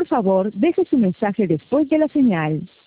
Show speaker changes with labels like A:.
A: Por favor, deje su mensaje después de la señal.